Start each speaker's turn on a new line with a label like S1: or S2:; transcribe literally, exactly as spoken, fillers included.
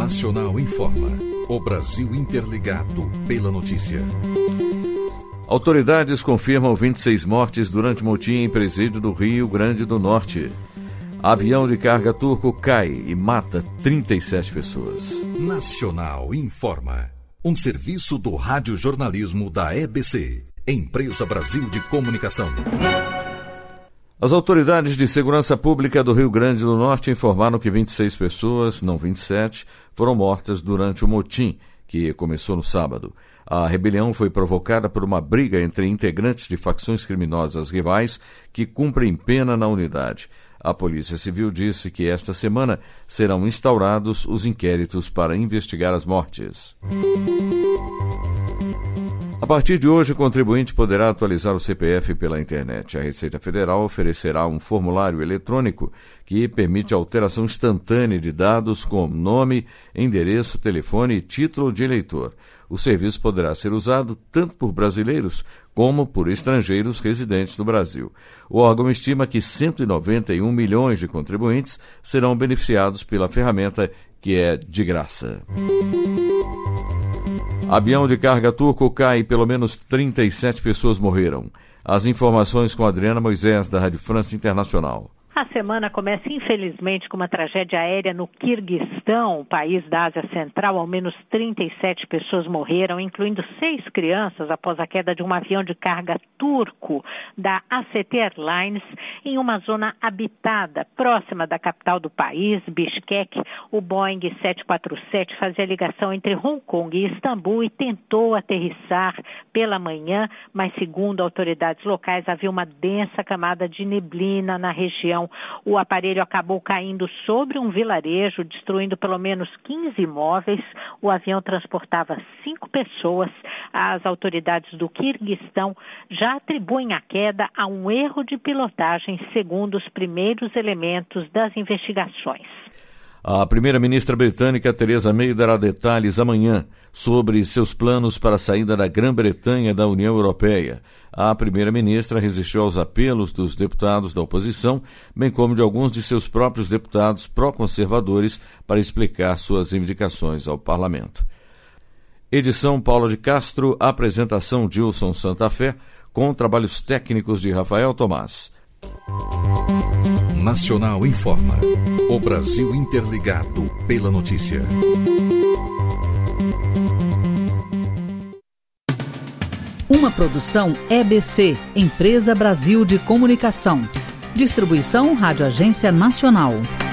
S1: Nacional informa. O Brasil interligado pela notícia.
S2: Autoridades confirmam vinte e seis mortes durante motim em presídio do Rio Grande do Norte. Avião de carga turco cai e mata trinta e sete pessoas.
S1: Nacional informa. Um serviço do radiojornalismo da E B C, Empresa Brasil de Comunicação.
S2: As autoridades de segurança pública do Rio Grande do Norte informaram que vinte e seis pessoas, não vinte e sete, foram mortas durante o motim, que começou no sábado. A rebelião foi provocada por uma briga entre integrantes de facções criminosas rivais que cumprem pena na unidade. A Polícia Civil disse que esta semana serão instaurados os inquéritos para investigar as mortes. A partir de hoje, o contribuinte poderá atualizar o C P F pela internet. A Receita Federal oferecerá um formulário eletrônico que permite a alteração instantânea de dados como nome, endereço, telefone e título de eleitor. O serviço poderá ser usado tanto por brasileiros como por estrangeiros residentes no Brasil. O órgão estima que cento e noventa e um milhões de contribuintes serão beneficiados pela ferramenta, que é de graça. Avião de carga turco cai e pelo menos trinta e sete pessoas morreram. As informações com Adriana Moisés, da Rádio França Internacional.
S3: A semana começa, infelizmente, com uma tragédia aérea no Quirguistão, país da Ásia Central. Ao menos trinta e sete pessoas morreram, incluindo seis crianças, após a queda de um avião de carga turco da A C T Airlines em uma zona habitada, próxima da capital do país, Bishkek. O Boeing sete quatro sete fazia ligação entre Hong Kong e Istambul e tentou aterrissar pela manhã, mas, segundo autoridades locais, havia uma densa camada de neblina na região. O aparelho acabou caindo sobre um vilarejo, destruindo pelo menos quinze imóveis. O avião transportava cinco pessoas. As autoridades do Quirguistão já atribuem a queda a um erro de pilotagem, segundo os primeiros elementos das investigações.
S2: A primeira-ministra britânica Theresa May dará detalhes amanhã sobre seus planos para a saída da Grã-Bretanha da União Europeia. A primeira-ministra resistiu aos apelos dos deputados da oposição, bem como de alguns de seus próprios deputados pró-conservadores, para explicar suas reivindicações ao parlamento. Edição Paula de Castro, apresentação Dilson Santa Fé, com trabalhos técnicos de Rafael Tomás.
S1: Nacional informa. O Brasil interligado pela notícia.
S4: Uma produção E B C, Empresa Brasil de Comunicação. Distribuição Rádio Agência Nacional.